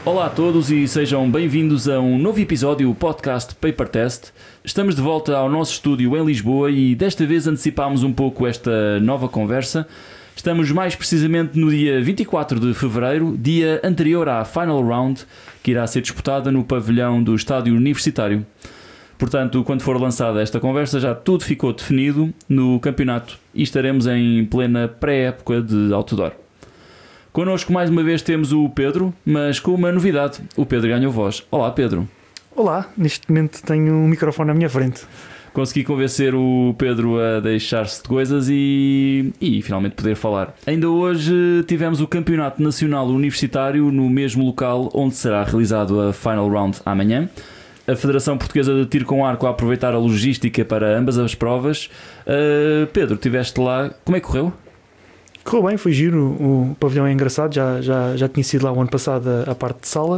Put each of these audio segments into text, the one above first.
Olá a todos e sejam bem-vindos a um novo episódio do podcast Paper Test. Estamos de volta ao nosso estúdio em Lisboa e desta vez antecipámos um pouco esta nova conversa. Estamos mais precisamente no dia 24 de fevereiro, dia anterior à Final Round, que irá ser disputada no pavilhão do Estádio Universitário. Portanto, quando for lançada esta conversa, já tudo ficou definido no campeonato e estaremos em plena pré-época de outdoor. Connosco mais uma vez temos o Pedro, mas com uma novidade. O Pedro ganhou voz. Olá, Pedro. Olá, neste momento tenho um microfone à minha frente. Consegui convencer o Pedro a deixar-se de coisas e finalmente poder falar. Ainda hoje tivemos o Campeonato Nacional Universitário no mesmo local onde será realizado a Final Round amanhã. A Federação Portuguesa de Tiro com Arco a aproveitar a logística para ambas as provas. Pedro, estiveste lá. Como é que correu? Correu bem, foi giro, o pavilhão é engraçado, já tinha sido lá o ano passado a parte de sala.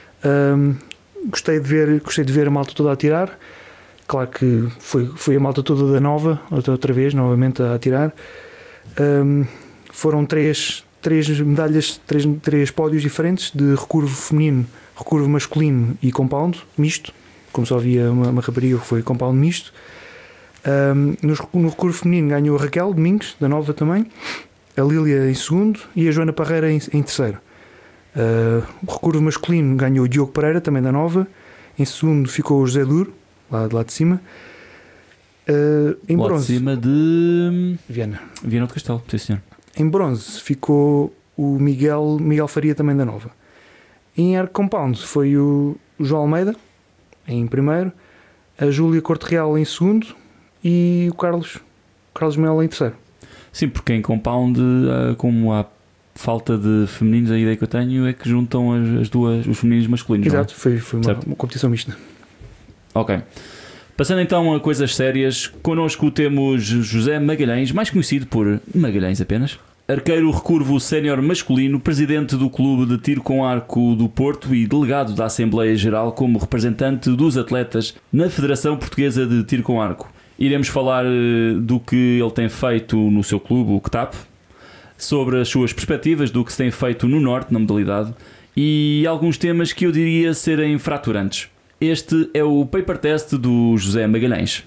Gostei de ver a malta toda a atirar. Claro que foi a malta toda da nova, outra vez, novamente a atirar. Foram três medalhas, três pódios diferentes de recurvo feminino, recurvo masculino e compound misto, como só havia uma rapariga que foi compound misto. No recurvo feminino ganhou a Raquel Domingos, da nova também, a Lília em segundo e a Joana Parreira em terceiro. O recurvo masculino ganhou o Diogo Pereira, também da nova. Em segundo ficou o José Duro, lá de cima. Em lá bronze, de cima de Viana do Castelo, sim senhor. Em bronze ficou o Miguel Faria, também da nova. Em arco compound foi o João Almeida em primeiro, a Júlia Corte Real em segundo e o Carlos Melo em terceiro. Sim, porque em compound, como há falta de femininos, a ideia que eu tenho é que juntam os femininos masculinos. Exato, não é? foi uma competição mista. Ok. Passando então a coisas sérias, connosco temos José Magalhães, mais conhecido por Magalhães apenas. Arqueiro recurvo sénior masculino, presidente do Clube de Tiro com Arco do Porto e delegado da Assembleia Geral como representante dos atletas na Federação Portuguesa de Tiro com Arco. Iremos falar do que ele tem feito no seu clube, o CTAP, sobre as suas perspectivas do que se tem feito no Norte, na modalidade, e alguns temas que eu diria serem fraturantes. Este é o Paper Test do José Magalhães.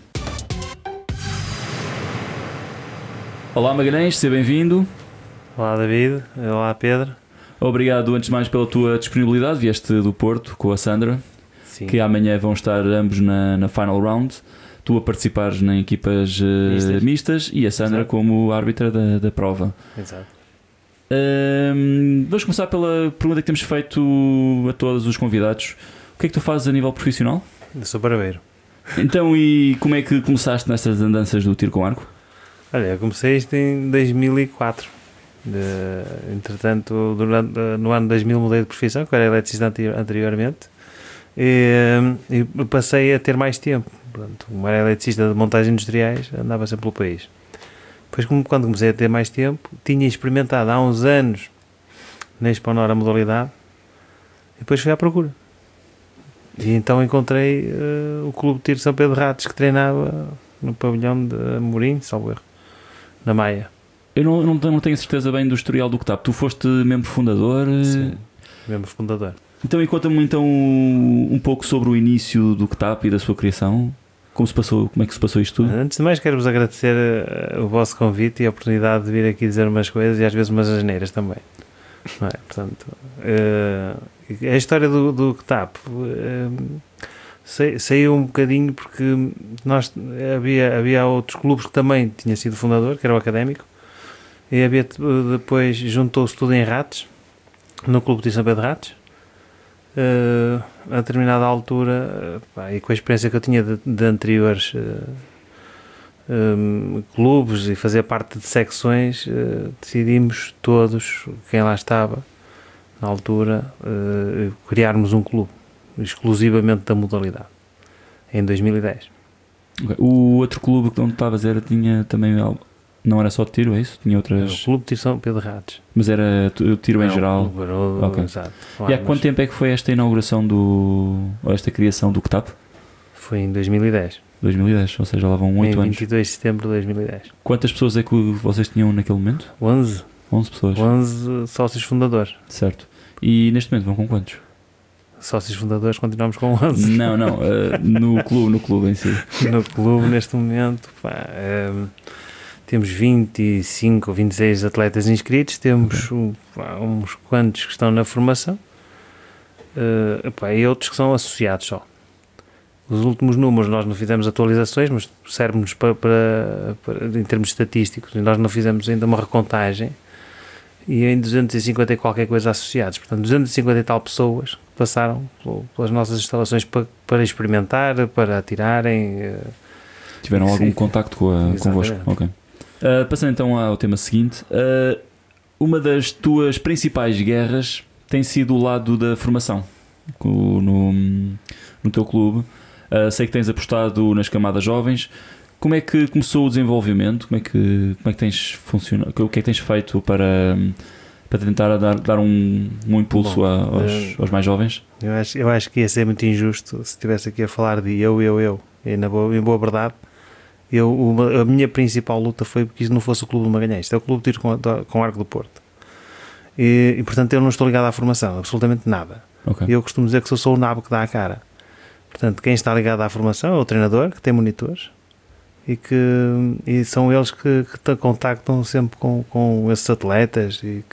Olá Magalhães, seja bem-vindo. Olá David, olá Pedro. Obrigado antes de mais pela tua disponibilidade, vieste do Porto com a Sandra. Sim. Que amanhã vão estar ambos na Final Round. Tu a participares em equipas mistas e a Sandra Exato. Como árbitra da prova. Exato. Vamos começar pela pergunta que temos feito a todos os convidados. O que é que tu fazes a nível profissional? Eu sou barbeiro. Então, e como é que começaste nestas andanças do tiro com arco? Olha, eu comecei isto em 2004. Entretanto, no ano 2000 mudei de profissão, que eu era eletricista anteriormente, e passei a ter mais tempo. Portanto, como era eletricista de montagens industriais, andava sempre pelo país. Depois, quando comecei a ter mais tempo, tinha experimentado há uns anos na Exponor a modalidade, e depois fui à procura. E então encontrei o Clube de Tiro São Pedro de Ratos, que treinava no pavilhão de Amorim, salvo erro, na Maia. Eu não tenho certeza bem do historial do CTAP. Tu foste membro fundador? Sim, membro fundador. Então, e conta-me então um pouco sobre o início do CTAP e da sua criação. Como é que se passou isto tudo? Antes de mais, quero-vos agradecer o vosso convite e a oportunidade de vir aqui dizer umas coisas e às vezes umas asneiras também. Não é? Portanto, a história do CTAP saiu um bocadinho porque havia outros clubes que também tinha sido fundador, que era o Académico, e depois juntou-se tudo em Ratos, no Clube de São Pedro de Ratos. A determinada altura, e com a experiência que eu tinha de anteriores clubes e fazer parte de secções, decidimos todos, quem lá estava na altura, criarmos um clube exclusivamente da modalidade em 2010. Okay. O outro clube que onde estavas tinha também algo. Não era só tiro, é isso? Tinha outras... Era o Clube de Tiro São Pedro de Ratos. Mas era tiro em geral? Okay. Exato. E há quanto tempo é que foi esta inauguração esta criação do CTAP? Foi em 2010. 2010, ou seja, lá vão 8 anos. Em 22 de setembro de 2010. Quantas pessoas é que vocês tinham naquele momento? 11. 11 pessoas. 11 sócios fundadores. Certo. E neste momento vão com quantos? sócios fundadores, continuamos com 11. Não, no clube em si. No clube, neste momento, temos 25 ou 26 atletas inscritos, temos uns quantos que estão na formação, e outros que são associados só. Os últimos números nós não fizemos atualizações, mas serve-nos para em termos estatísticos, e nós não fizemos ainda uma recontagem, e em 250 e qualquer coisa associados, portanto 250 e tal pessoas que passaram pelas nossas instalações para experimentar, para atirarem. Tiveram algum contacto convosco? Ok. Passando então ao tema seguinte, uma das tuas principais guerras tem sido o lado da formação no teu clube. Sei que tens apostado nas camadas jovens. Como é que começou o desenvolvimento? Como é que tens funcionado? O que é que tens feito para tentar dar um impulso aos mais jovens? Eu acho que ia ser muito injusto se estivesse aqui a falar de eu. E em boa verdade, a minha principal luta foi porque isso não fosse o Clube de Magalhães. Isto é o Clube de Tiro com Arco do Porto. E portanto eu não estou ligado à formação, absolutamente nada. Okay. Eu costumo dizer que sou o nabo que dá a cara. Portanto, quem está ligado à formação é o treinador, que tem monitores, e são eles que contactam sempre com esses atletas e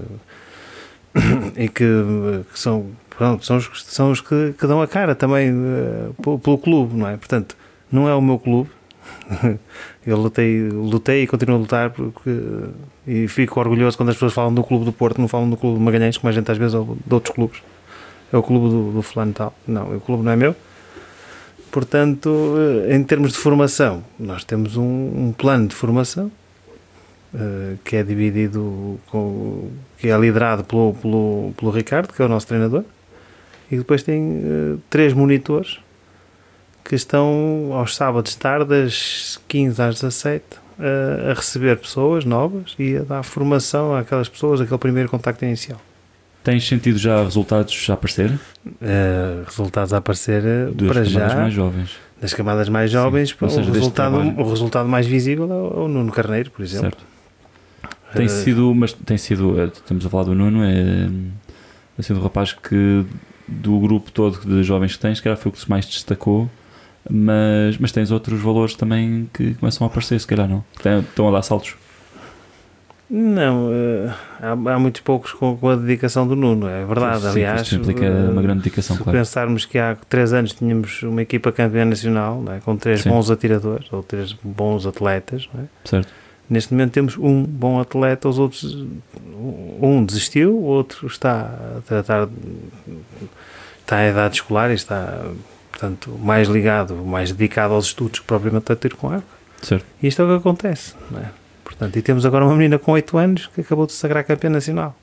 que são os que dão a cara também pelo clube, não é? Portanto, não é o meu clube. Eu lutei e continuo a lutar e fico orgulhoso quando as pessoas falam do Clube do Porto, não falam do Clube de Magalhães, como a gente às vezes ou de outros clubes. É o clube do fulano tal. Não, o clube não é meu. Portanto, em termos de formação, nós temos um plano de formação que é dividido, que é liderado pelo Ricardo, que é o nosso treinador, e depois tem 3 monitores que estão aos sábados de tarde, das 15 às 17, a receber pessoas novas e a dar formação àquelas pessoas, aquele primeiro contacto inicial. Tens sentido já resultados a aparecer? Resultados a aparecer para já mais jovens. Das camadas mais jovens, o resultado mais visível é o Nuno Carneiro, por exemplo. Certo. Tem sido, estamos a falar do Nuno, tem sido um rapaz que do grupo todo de jovens que tens, que foi o que se mais destacou, mas tens outros valores também que começam a aparecer, se calhar não? Estão a dar saltos? Não, há muitos poucos com a dedicação do Nuno, é verdade. Sim, aliás, isso implica uma grande dedicação, se claro. pensarmos que há 3 anos tínhamos uma equipa campeã nacional, não é? Com 3 bons atiradores ou 3 bons atletas, não é? Certo. Neste momento temos um bom atleta, os outros, um desistiu, o outro está a tratar, está em idade escolar e está, portanto, mais ligado, mais dedicado aos estudos que propriamente a tiro com arco. Certo. E isto é o que acontece, não é? Portanto, e temos agora uma menina com 8 anos que acabou de se sagrar campeã nacional.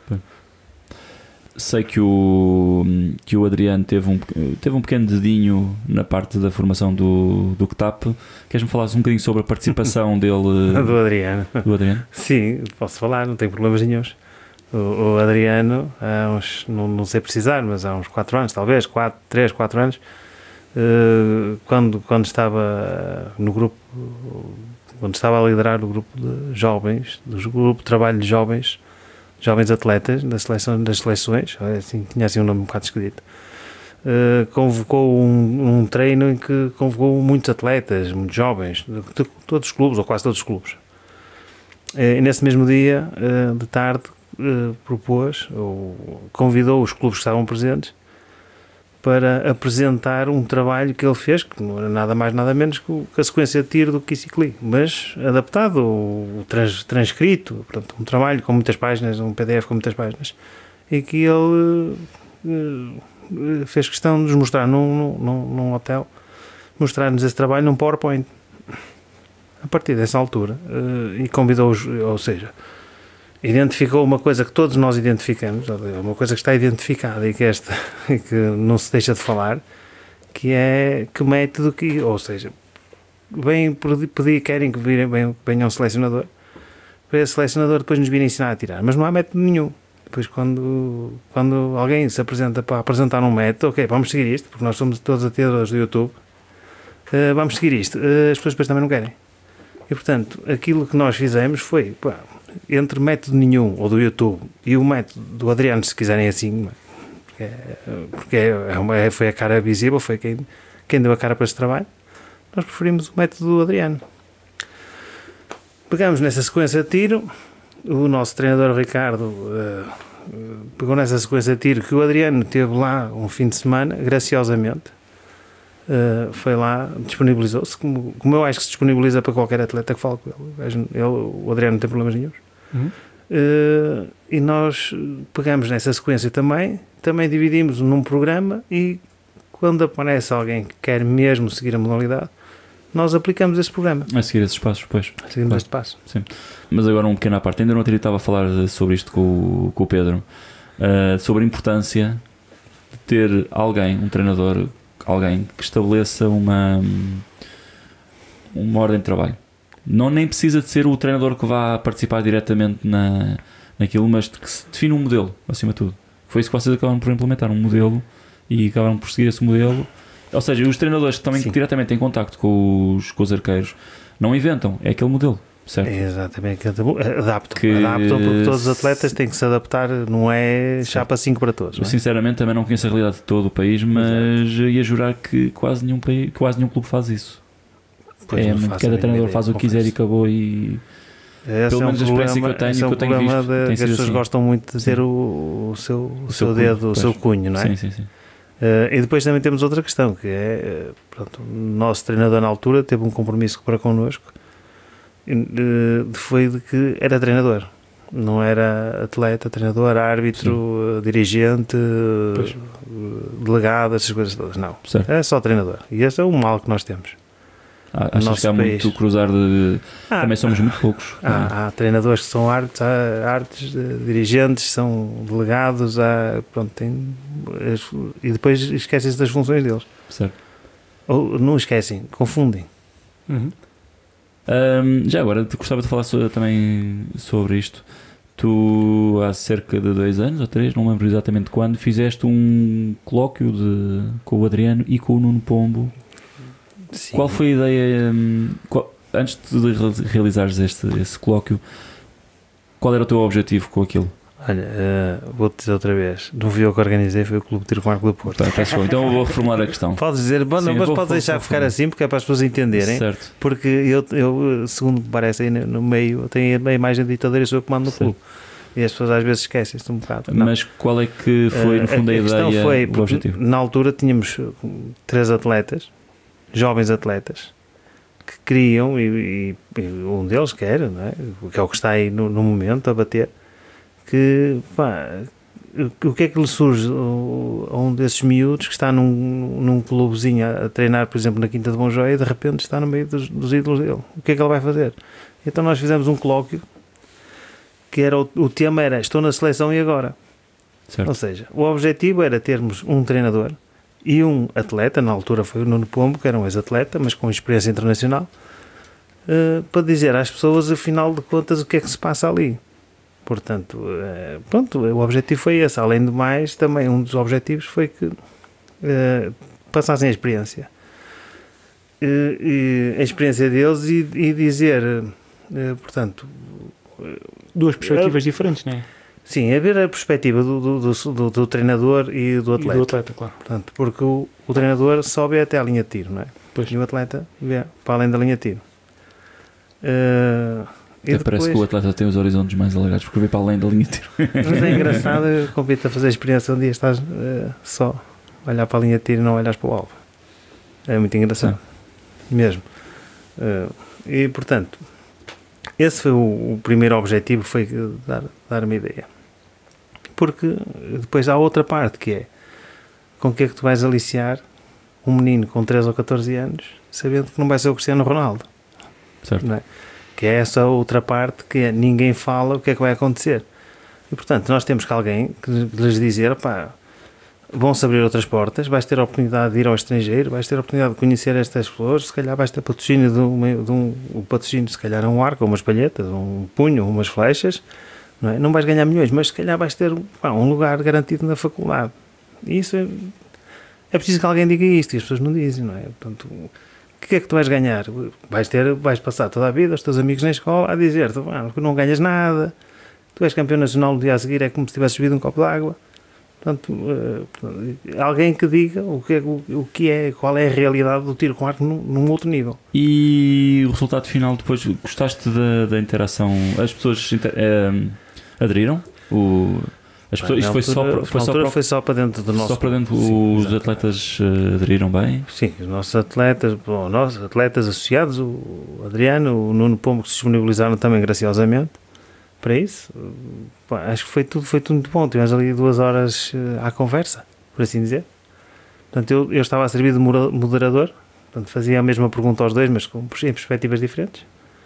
Sei que o Adriano teve um pequeno dedinho na parte da formação do CTAP. Queres-me falar um bocadinho sobre a participação dele? Do Adriano. Do Adriano? Sim, posso falar, não tenho problemas nenhuns. O Adriano, há uns, não sei precisar, mas há uns 4 anos, talvez, 3, 4 anos, quando estava no grupo, quando estava a liderar o grupo de jovens, do grupo de trabalho de jovens atletas das seleções, assim, tinha assim um nome um bocado esquisito, convocou um treino em que convocou muitos atletas, muitos jovens, de todos os clubes, ou quase todos os clubes. E nesse mesmo dia, de tarde, propôs, ou convidou os clubes que estavam presentes para apresentar um trabalho que ele fez, que não era nada mais nada menos que a sequência de tiro do Kissikli, mas adaptado, transcrito, portanto, um trabalho com muitas páginas, um PDF com muitas páginas, e que ele fez questão de nos mostrar num hotel, mostrar-nos esse trabalho num PowerPoint. A partir dessa altura, e convidou-os, ou seja, identificou uma coisa que todos nós identificamos, uma coisa que está identificada e que não se deixa de falar, que é que método que, ou seja, querem que venha um selecionador, para esse selecionador depois nos vir ensinar a tirar, mas não há método nenhum. Depois quando alguém se apresenta para apresentar um método, ok, vamos seguir isto, porque nós somos todos atiradores do YouTube, vamos seguir isto, as pessoas depois também não querem. E portanto, aquilo que nós fizemos foi, entre método nenhum, ou do YouTube, e o método do Adriano, se quiserem assim, Porque foi a cara visível, foi quem deu a cara para este trabalho. Nós preferimos o método do Adriano. Pegamos nessa sequência de tiro, o nosso treinador Ricardo pegou nessa sequência de tiro que o Adriano teve lá um fim de semana, graciosamente, foi lá, disponibilizou-se, como eu acho que se disponibiliza para qualquer atleta que fale com ele. O Adriano não tem problemas nenhum. E nós pegamos nessa sequência também dividimos num programa e quando aparece alguém que quer mesmo seguir a modalidade, nós aplicamos esse programa. A seguir esses passos, depois. Seguimos este passo. Sim. Mas agora um pequeno à parte. Ainda no outro dia estava a falar sobre isto com o Pedro, sobre a importância de ter alguém, um treinador, alguém que estabeleça uma ordem de trabalho. Não nem precisa de ser o treinador que vá participar diretamente naquilo, mas que se define um modelo, acima de tudo. Foi isso que vocês acabaram por implementar, um modelo, e acabaram por seguir esse modelo. Ou seja, os treinadores que também diretamente em contacto com os arqueiros não inventam, é aquele modelo, certo? Exatamente, adaptam porque todos os atletas têm que se adaptar, não é chapa 5 para todos. Eu sinceramente também não conheço a realidade de todo o país, mas ia jurar que quase nenhum clube faz isso. Cada treinador faz o que quiser e acabou. E pelo menos a experiência que eu tenho, que tenho visto, que as pessoas gostam muito de ter o seu dedo, o seu cunho, não é? Sim. E depois também temos outra questão, que é, pronto, o nosso treinador na altura teve um compromisso para connosco, foi de que era treinador, não era atleta, treinador, árbitro, dirigente, delegado, essas coisas todas, não, é só treinador, e esse é o mal que nós temos. Achas que há muito cruzar de... Também somos muito poucos. Há treinadores que são árbitros, dirigentes, são delegados, e depois esquecem-se das funções deles. Certo. Ou não esquecem, confundem. Já agora, gostava de falar também sobre isto. Tu, há cerca de 2 anos ou 3, não lembro exatamente quando, fizeste um colóquio com o Adriano e com o Nuno Pombo. Sim. Qual foi a ideia, antes de realizares esse colóquio, qual era o teu objetivo com aquilo? Olha, vou-te dizer outra vez, não fui eu que organizei, foi o Clube de Tiro com Arco do Porto. Então eu vou reformular a questão. Podes dizer, mas podes deixar ficar assim, porque é para as pessoas entenderem, certo. Porque eu, segundo me parece, aí no meio, eu tenho a imagem de ditador e sou eu que mando no clube. E as pessoas às vezes esquecem-se um bocado. Não. Mas qual é que foi, no fundo, a ideia, foi, o objetivo? Na altura tínhamos 3 atletas, jovens atletas, que queriam, e um deles quer, não é? Que é o que está aí no momento a bater, que o que é que lhe surge a um desses miúdos que está num clubezinho a treinar, por exemplo, na Quinta de Bonjóia, e de repente está no meio dos ídolos dele? O que é que ele vai fazer? Então nós fizemos um colóquio que era o tema era estou na seleção e agora? Certo. Ou seja, o objetivo era termos um treinador e um atleta, na altura foi o Nuno Pombo, que era um ex-atleta, mas com experiência internacional, para dizer às pessoas, afinal de contas, o que é que se passa ali. Portanto, pronto, o objetivo foi esse. Além do mais, também um dos objetivos foi que passassem a experiência. A experiência deles e dizer, portanto... 2 perspectivas diferentes, não é? Sim, é ver a perspectiva do treinador e do atleta. E do atleta, claro. Portanto, porque o treinador só vê até a linha de tiro, não é? Pois. E o atleta vê para além da linha de tiro. Depois... Parece que o atleta tem os horizontes mais alargados porque vê para além da linha de tiro. Mas é engraçado, eu convido-te a fazer a experiência um dia estás só a olhar para a linha de tiro e não olhas para o alvo. É muito engraçado. Sim. Mesmo. E, portanto, esse foi o primeiro objetivo, foi dar uma ideia. Porque depois há outra parte que é com que é que tu vais aliciar um menino com 13 ou 14 anos sabendo que não vai ser o Cristiano Ronaldo. Certo. Não é? Que é essa outra parte que é, ninguém fala o que é que vai acontecer. E portanto nós temos que alguém que lhes dizer, pá, vão-se abrir outras portas, vais ter a oportunidade de ir ao estrangeiro, vais ter a oportunidade de conhecer estas pessoas, se calhar vais ter patrocínio o patrocínio, se calhar um arco, umas palhetas, um punho, umas flechas, não é? Não vais ganhar milhões, mas se calhar vais ter um lugar garantido na faculdade. E isso é preciso que alguém diga isto, e as pessoas não dizem, não é? Portanto, o que é que tu vais ganhar? Vais passar toda a vida, os teus amigos na escola, a dizer-te, não ganhas nada, tu és campeão nacional no dia a seguir, é como se tivesses bebido um copo de água. Portanto, alguém que diga qual é a realidade do tiro com arco num outro nível. E o resultado final depois, gostaste da interação? As pessoas aderiram? As pessoas, isto foi só para dentro do nosso. Só para dentro, os atletas aderiram bem? Sim, os nossos atletas, nós atletas associados, o Adriano, o Nuno Pombo, que se disponibilizaram também graciosamente para isso. Acho que foi tudo muito bom. Tivemos ali 2 horas à conversa, por assim dizer. Portanto, eu estava a servir de moderador, portanto, fazia a mesma pergunta aos dois, mas em perspectivas diferentes.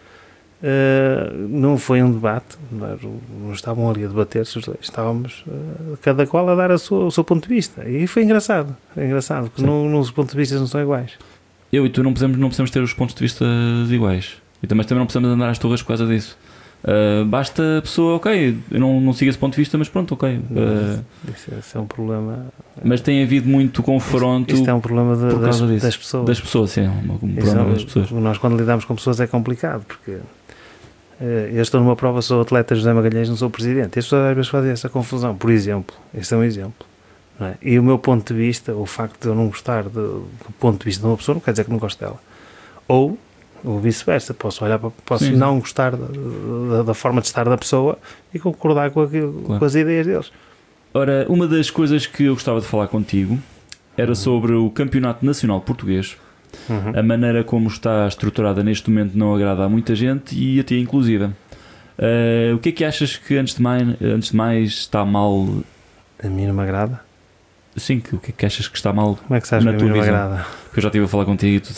Não foi um debate, não estavam ali a debater-se os dois, estávamos cada qual a dar o seu ponto de vista, e foi engraçado, porque os pontos de vista não são iguais. Eu e tu não precisamos ter os pontos de vista iguais, e também não precisamos andar às torres por causa disso. Basta a pessoa, ok, eu não sigo esse ponto de vista, mas pronto, ok. Isso é um problema. Mas tem havido muito confronto. Isto é um problema das pessoas. Das pessoas, sim, um problema das pessoas. Nós, quando lidamos com pessoas, é complicado, porque eu estou numa prova, sou atleta José Magalhães, não sou presidente. As pessoas às vezes fazem essa confusão, por exemplo. Este é um exemplo. Não é? E o meu ponto de vista, o facto de eu não gostar do ponto de vista de uma pessoa, não quer dizer que não gosto dela. Ou vice-versa, posso Sim. não gostar da forma de estar da pessoa e concordar com as ideias deles. Ora, uma das coisas que eu gostava de falar contigo era sobre o Campeonato Nacional Português. A maneira como está estruturada neste momento não agrada a muita gente e a ti inclusive. O que é que achas que antes de mais está mal? A mim não me agrada. Sim, o que é que achas que está mal? Como é que sabes na que a tua mim não me visão? agrada? Porque eu já estive a falar contigo e tu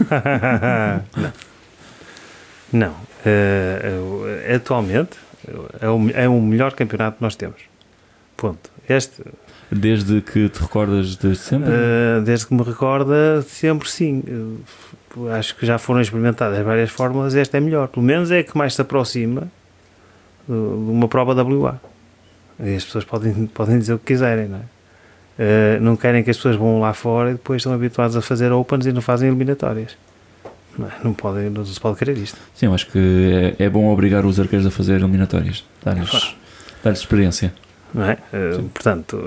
Não. Atualmente é o melhor campeonato que nós temos. Ponto. Desde que te recordas, desde sempre? Desde que me recorda, sempre sim. Acho que já foram experimentadas várias fórmulas. Esta é melhor. Pelo menos é a que mais se aproxima de uma prova WA. E as pessoas podem dizer o que quiserem, não é? Não querem que as pessoas vão lá fora e depois estão habituados a fazer opens e não fazem eliminatórias. Não se pode querer isto. Sim, eu acho que é bom obrigar os arqueiros a fazer eliminatórias. Dar-lhes experiência. Não é? Portanto,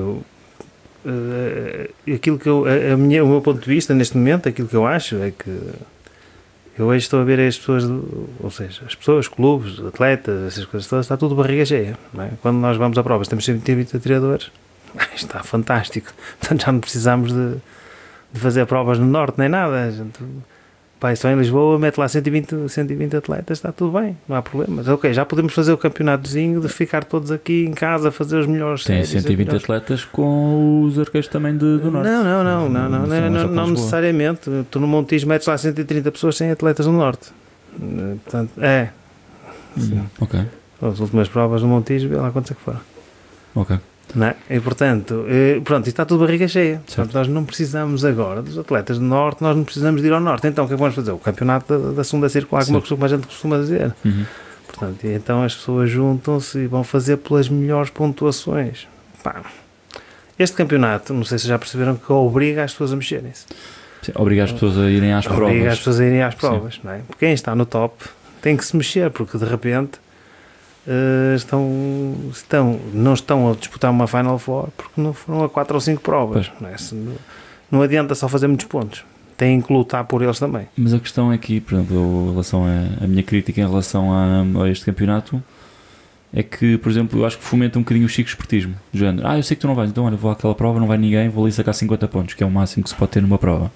aquilo que o meu ponto de vista neste momento, aquilo que eu acho é que eu hoje estou a ver as pessoas, ou seja, as pessoas, clubes, atletas, essas coisas todas, está tudo barriga cheia. Não é? Quando nós vamos a provas, temos 120 atiradores, está fantástico. Portanto, já não precisamos de fazer provas no norte nem nada. A gente, só em Lisboa, mete lá 120 atletas, está tudo bem, não há problemas. Ok, já podemos fazer o campeonatozinho de ficar todos aqui em casa a fazer os melhores. Tem 120 atletas com os arqueiros também do norte. Não necessariamente. Tu no Montijo metes lá 130 pessoas sem atletas no norte. Portanto, Ok. As últimas provas no Montijo, vê lá quantos é que foram. Ok. Não é? E portanto, isto está tudo barriga cheia. Portanto, nós não precisamos agora dos atletas do norte, nós não precisamos de ir ao norte. Então o que é que vamos fazer? O campeonato da segunda circular, como a gente costuma dizer. Portanto, então as pessoas juntam-se e vão fazer pelas melhores pontuações. Este campeonato, não sei se já perceberam, que obriga as pessoas a mexerem-se. Obriga as pessoas a irem às provas. Obriga as pessoas a irem às provas. Não é? Porque quem está no top tem que se mexer, porque de repente não estão a disputar uma Final Four porque não foram a 4 ou 5 provas. Não adianta só fazer muitos pontos, têm que lutar por eles também. Mas a questão é que, por exemplo, em relação a minha crítica em relação a este campeonato é que, por exemplo, eu acho que fomenta um bocadinho o chico esportismo do género, eu sei que tu não vais, então olha, vou àquela prova, não vai ninguém, vou ali sacar 50 pontos, que é o máximo que se pode ter numa prova.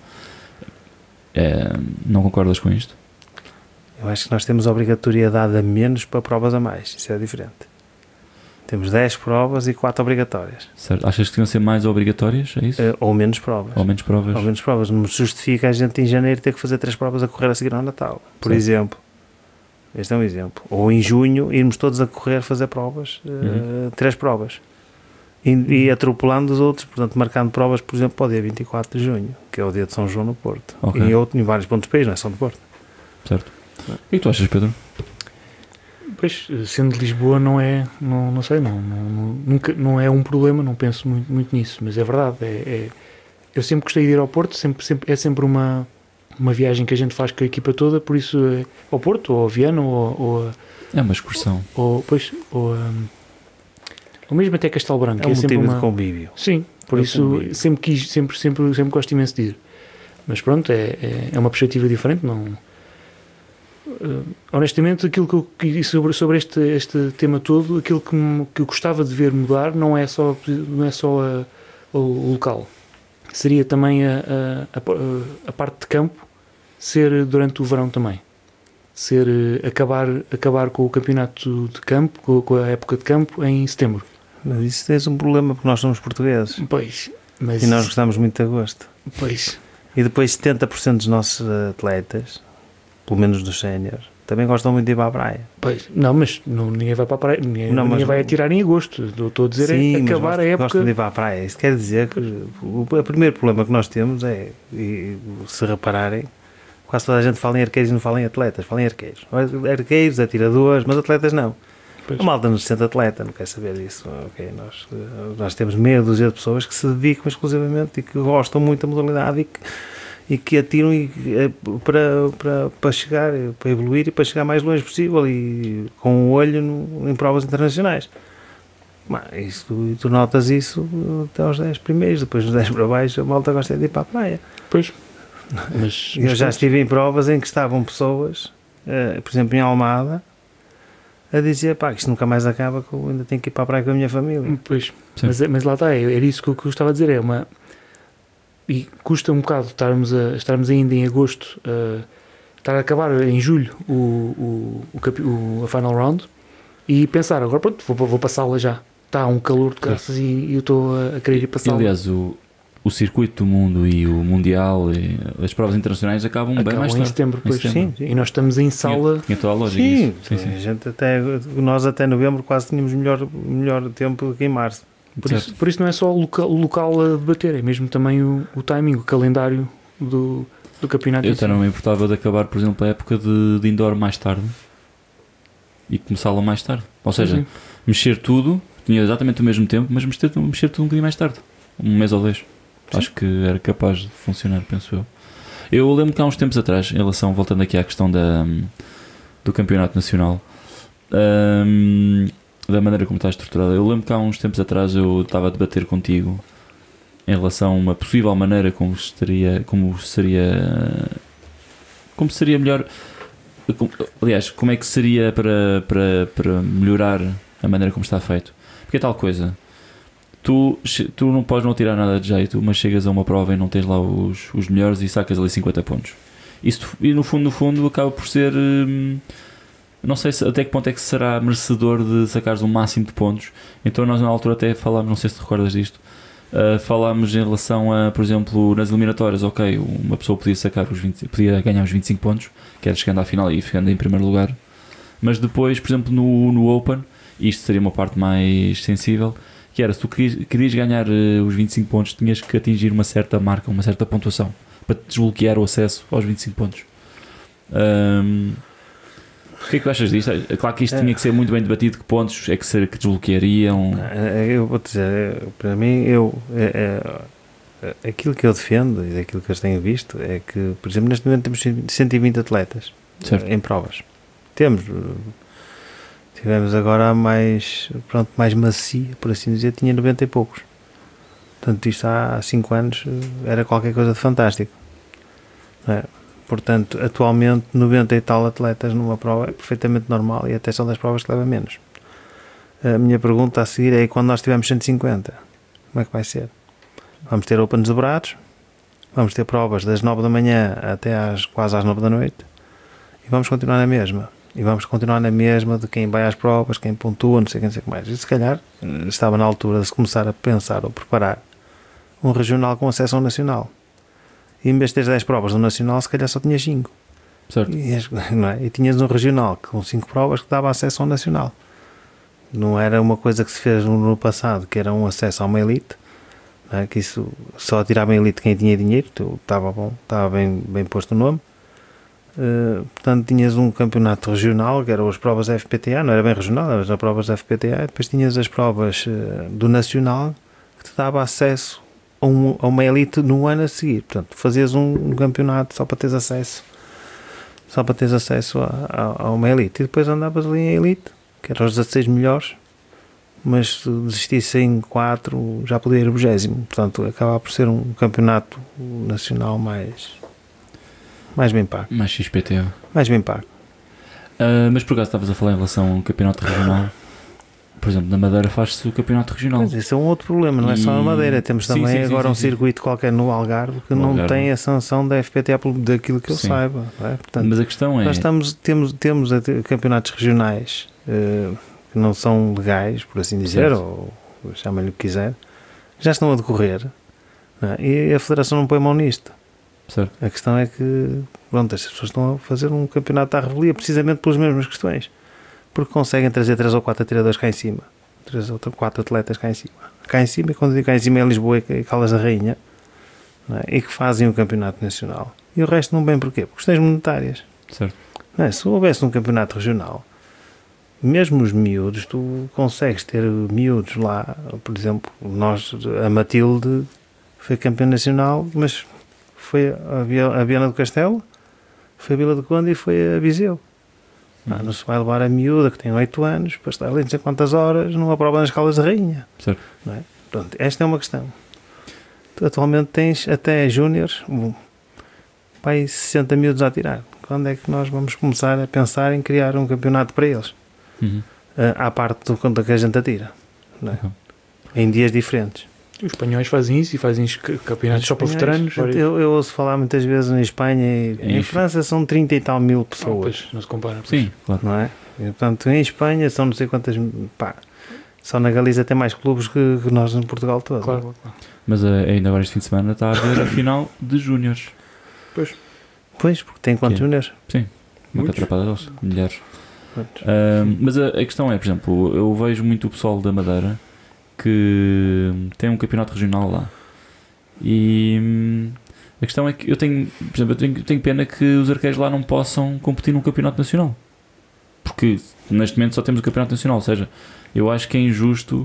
Não concordas com isto? Eu acho que nós temos obrigatoriedade a menos para provas a mais. Isso é diferente. Temos 10 provas e 4 obrigatórias. Certo. Achas que deviam ser mais obrigatórias? É isso? Ou menos provas. Ou menos provas. Ou menos provas. Não justifica a gente em janeiro ter que fazer 3 provas a correr a seguir ao Natal. Por exemplo. Este é um exemplo. Ou em junho irmos todos a correr fazer provas. 3 provas. E atropelando os outros. Portanto, marcando provas, por exemplo, para o dia 24 de junho, que é o dia de São João no Porto. Okay. Em vários pontos do país, não é só no Porto. Certo. O que tu achas, Pedro? Pois, sendo de Lisboa não sei, nunca, não é um problema, não penso muito nisso, mas é verdade, eu sempre gostei de ir ao Porto, é sempre uma viagem que a gente faz com a equipa toda, por isso ao Porto, ou ao Viana, ou é uma excursão. ou mesmo até Castelo Branco. É um sempre motivo de convívio. Sim, por É um isso convívio. sempre gosto imenso de ir. Mas pronto, é uma perspectiva diferente. Não, honestamente, aquilo que eu quis sobre este tema todo, aquilo que eu gostava de ver mudar não é só o local. Seria também a parte de campo ser durante o verão também. Ser acabar com o campeonato de campo, com a época de campo em setembro. Mas isso tens um problema porque nós somos portugueses Pois, mas e nós gostamos muito de agosto. pois, E depois 70% dos nossos atletas, pelo menos dos séniores, também gostam muito de ir para a praia. pois, não, mas ninguém vai para a praia, ninguém mas- vai atirar em agosto. Estou a dizer Sim, mas acabar a época. gostam de ir para a praia. Isso quer dizer que o primeiro problema que nós temos é, e se repararem, quase toda a gente fala em arqueiros e não fala em atletas, fala em arqueiros. Arqueiros, atiradores, mas atletas não. Pois. A malta não se sente atleta, não quer saber disso. Ok, nós temos meia dúzia de pessoas que se dedicam exclusivamente e que gostam muito da modalidade e que atiram para chegar, para evoluir e para chegar mais longe possível e com um olho em provas internacionais. Mas tu notas isso até aos 10 primeiros, depois dos 10 para baixo a malta gosta de ir para a praia. Pois. Mas Eu já estive em provas em que estavam pessoas, por exemplo em Almada, a dizer, pá, que isto nunca mais acaba, que eu ainda tenho que ir para a praia com a minha família. Pois, Sim. mas lá está, era isso que eu gostava de dizer, e custa um bocado estarmos ainda em agosto, estar a acabar em julho a final round e pensar, agora pronto, vou passá-la já, está um calor de graças e eu estou a querer ir passá-la. Aliás, o circuito do mundo e o mundial e as provas internacionais acabam bem mais em tarde. setembro, Em pois, setembro. sim, e nós estamos em sala, Tinha toda a lógica Sim, isso. a gente nós até novembro quase tínhamos melhor tempo do que em março. por isso não é só o local a debater, é mesmo também o timing, o calendário do campeonato. Eu em si. até não me importava de acabar, por exemplo, a época de indoor mais tarde e começá-la mais tarde. Ou seja, Sim. mexer tudo, tinha exatamente o mesmo tempo, mas mexer tudo um bocadinho mais tarde. Um mês ou 2. Acho que era capaz de funcionar, penso eu. Eu lembro que há uns tempos atrás, em relação, voltando aqui à questão do campeonato nacional, da maneira como está estruturada, eu lembro que há uns tempos atrás eu estava a debater contigo em relação a uma possível maneira como seria melhor, aliás, como é que seria para melhorar a maneira como está feito. Porque é tal coisa, tu não podes não tirar nada de jeito, mas chegas a uma prova e não tens lá os melhores e sacas ali 50 pontos. E no fundo acaba por ser, não sei até que ponto é que será merecedor de sacares o máximo de pontos. Então nós na altura até falámos, não sei se te recordas disto, falámos em relação a, por exemplo, nas eliminatórias, ok, uma pessoa podia ganhar os 25 pontos, que era chegando à final e ficando em primeiro lugar, mas depois, por exemplo, no Open, isto seria uma parte mais sensível, que era, se tu querias ganhar os 25 pontos, tinhas que atingir uma certa marca, uma certa pontuação, para te desbloquear o acesso aos 25 pontos. O que é que tu achas disto? É claro que isto tinha que ser muito bem debatido, que pontos é que desbloqueariam. Eu vou dizer, para mim, aquilo que eu defendo e daquilo que eu tenho visto é que, por exemplo, neste momento temos 120 atletas em provas. Tivemos agora mais macia, por assim dizer, tinha 90 e poucos. Portanto, isto há 5 anos era qualquer coisa de fantástico. Não é? Portanto, atualmente 90 e tal atletas numa prova é perfeitamente normal e até são das provas que leva menos. A minha pergunta a seguir é, quando nós tivermos 150, como é que vai ser? Vamos ter Opens dobrados, vamos ter provas das 9 da manhã até quase às 9 da noite e vamos continuar na mesma. E vamos continuar na mesma de quem vai às provas, quem pontua, não sei o que mais. E se calhar estava na altura de se começar a pensar ou preparar um regional com acesso ao nacional. E em vez de ter 10 provas no nacional, se calhar só tinha 5. Certo. E tinhas um regional com 5 provas que dava acesso ao nacional. Não era uma coisa que se fez no passado, que era um acesso a uma elite, não é? Que isso só tirava a elite quem tinha dinheiro, estava bom, estava bem posto o nome. Portanto, tinhas um campeonato regional, que eram as provas da FPTA, não era bem regional, eram as provas da FPTA, depois tinhas as provas do nacional, que te dava acesso a uma elite no ano a seguir. Portanto, fazias um campeonato só para teres acesso a uma elite, e depois andavas ali em elite, que eram os 16 melhores, mas se desistisse em 4 já podia ir o 20º, portanto acaba por ser um campeonato nacional mais bem pago. Mais XPTO. Mais bem pago. Mas por acaso estavas a falar em relação ao campeonato regional. Por exemplo, na Madeira faz-se o campeonato regional. Mas isso é um outro problema, não é só na Madeira. Temos também agora um circuito qualquer no Algarve que não tem a sanção da FPTA daquilo que eu saiba. Não é? Portanto, mas a questão é... Nós temos campeonatos regionais que não são legais, por assim dizer, ou chamem-lhe o que quiser, já estão a decorrer, não é? E a Federação não põe mão nisto. Certo. A questão é que, pronto, as pessoas estão a fazer um campeonato à revelia precisamente pelas mesmas questões. Porque conseguem trazer 3 ou 4 atiradores cá em cima, 3 ou 4 atletas cá em cima. Cá em cima, quando digo cá em cima é Lisboa e Caldas da Rainha, não é? E que fazem o campeonato nacional. E o resto não bem porquê? Por questões monetárias. Certo. Não é? Se houvesse um campeonato regional, mesmo os miúdos, tu consegues ter miúdos lá, por exemplo, a Matilde foi campeã nacional, mas foi a Viana do Castelo, foi a Vila do Conde e foi a Viseu. Não se vai levar a miúda que tem 8 anos para estar ali não sei quantas horas numa prova nas Caldas da Rainha. Certo. Não é? Pronto, esta é uma questão. Tu atualmente tens até júniores, vai 60 miúdos a tirar. Quando é que nós vamos começar a pensar em criar um campeonato para eles? À parte do quanto que a gente atira, não é? Em dias diferentes. Os espanhóis fazem isso e fazem campeonatos só para veteranos. Eu ouço falar muitas vezes em Espanha e em França são 30 e tal mil pessoas. Não se compara. Sim, claro. Não é? E, portanto, em Espanha são não sei quantas. Pá, só na Galiza tem mais clubes que nós em Portugal todo. Claro. Mas ainda agora este fim de semana está a haver a final de júniores. Pois, porque tem quantos júniores? Sim, uma catrapada deles, milhares. Mas a questão é, por exemplo, eu vejo muito o pessoal da Madeira que tem um campeonato regional lá e a questão é que eu tenho pena que os arqueiros lá não possam competir num campeonato nacional, porque neste momento só temos o campeonato nacional, ou seja, eu acho que é injusto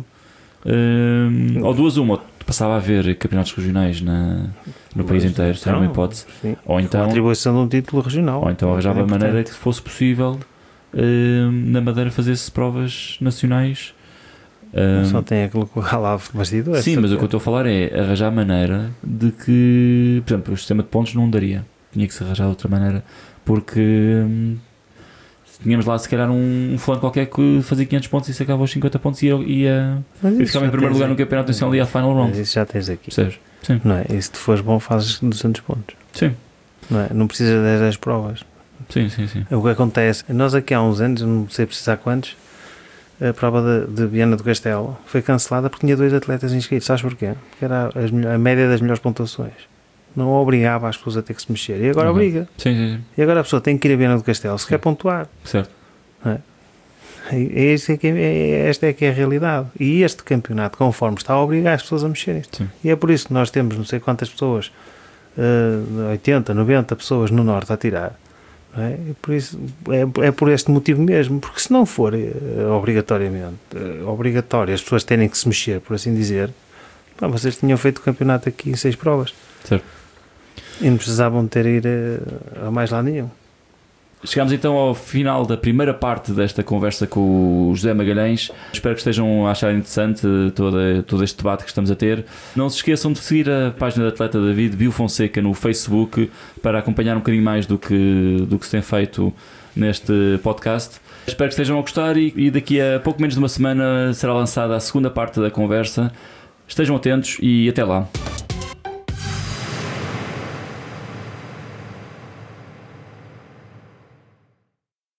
ou duas uma, passava a haver campeonatos regionais no país inteiro, sem uma hipótese, ou então a atribuição de um título regional, ou então arranjava a maneira que fosse possível na Madeira fazer-se provas nacionais. Só tem aquilo que lá bastidor. Sim, mas o que eu estou a falar é arranjar a maneira de que, por exemplo, o sistema de pontos não daria, tinha que se arranjar de outra maneira, porque tínhamos lá se calhar um fulano qualquer que fazia 500 pontos e sacava os 50 pontos e ficava em primeiro lugar no campeonato nacional e à final round. Mas isso já tens aqui. Percebes? Sim. Não é? E se tu fores bom fazes 200 pontos. Sim. Não é? Não precisas de 10 provas. Sim. O que acontece, nós aqui há uns anos, não sei precisar quantos, a prova de Viana do Castelo foi cancelada porque tinha 2 atletas inscritos. Sabes porquê? Porque era a média das melhores pontuações. Não obrigava as pessoas a ter que se mexer. E agora obriga. Sim. E agora a pessoa tem que ir a Viana do Castelo se quer pontuar. Certo. Não é? Esta é que é a realidade. E este campeonato, conforme está a obrigar as pessoas a mexerem. Sim. E é por isso que nós temos não sei quantas pessoas, 80, 90 pessoas no Norte a tirar. É? Por isso, é por este motivo mesmo, porque se não for obrigatório as pessoas terem que se mexer, por assim dizer, vocês tinham feito o campeonato aqui em 6 provas, certo. E não precisavam ter ir a mais lado nenhum. Chegamos então ao final da primeira parte desta conversa com o José Magalhães. Espero que estejam a achar interessante todo este debate que estamos a ter. Não se esqueçam de seguir a página do atleta David Biofonseca no Facebook para acompanhar um bocadinho mais do que se tem feito neste podcast. Espero que estejam a gostar e daqui a pouco menos de uma semana será lançada a segunda parte da conversa. Estejam atentos e até lá.